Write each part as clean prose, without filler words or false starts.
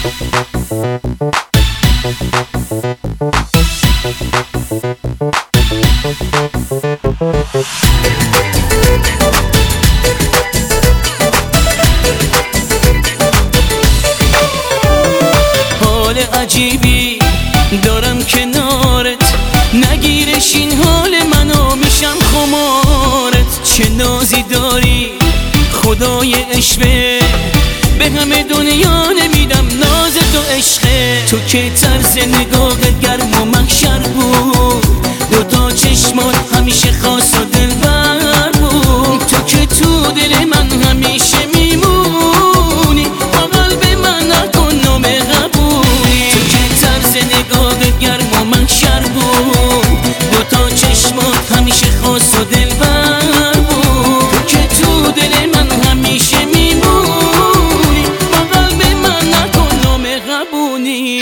حال عجیبی دارم کنارت، نگیرش این حال منو میشم خمارت. چه نازی داری خدای عشقه، به همه دنیا نمیدم ناز تو عشقه. تو که طرز نگاهت گرم و محشر بود، دوتا چشمات همیشه خاص و دلبر بود. تو که تو دل من همیشه میمونی، با قلب من نکن نام قبولی. تو که طرز نگاهت گرم و محشر بود، دوتا چشمات همیشه خاص و دلبر بود. تو که تو دل من همیشه میمونی، با قلب من نکن نام قبولی.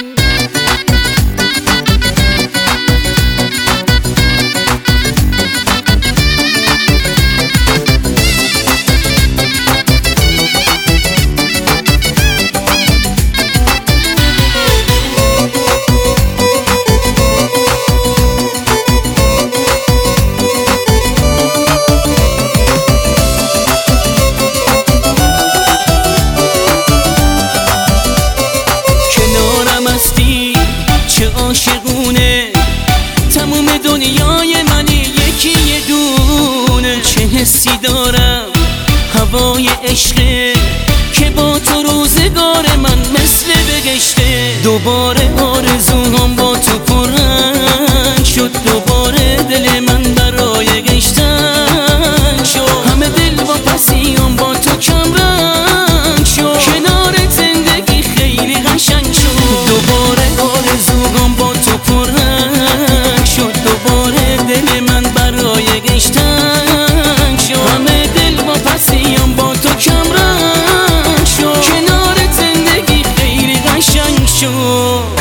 عاشقونه تموم دنیای منی یکی یه دونه. چه حسی دارم هوای عشقه، که با تو روزگار من مثل بگشته. دوباره آرزوهام با تو پررنگ شد، دوباره دل من برای گشتن شد. همه دل با پسیام با تو کم رنگ شد، کنار زندگی خیلی قشنگ شد. دوباره آرزوهام با تو پررنگ شد، دوباره دل من برای گشتن شد. همه دل با پسیام با تو کم رنگ شد، کنار زندگی خیلی قشنگ شد.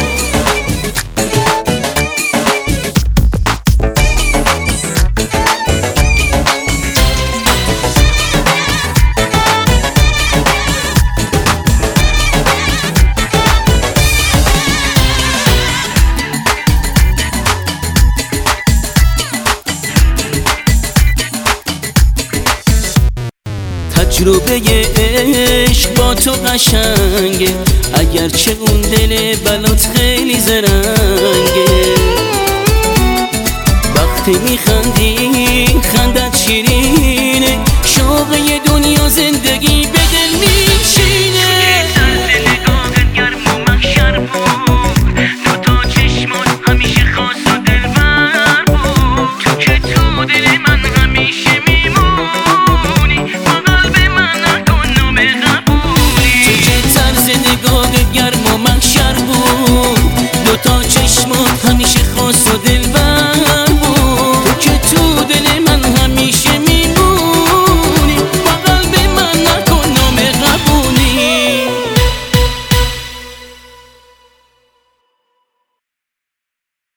تجربه عشق با تو قشنگه، اگرچه اون دل بلات خیلی زرنگه. وقتی میخندی خندت شیرینه، شوق یه دنیا زندگی به دل میره.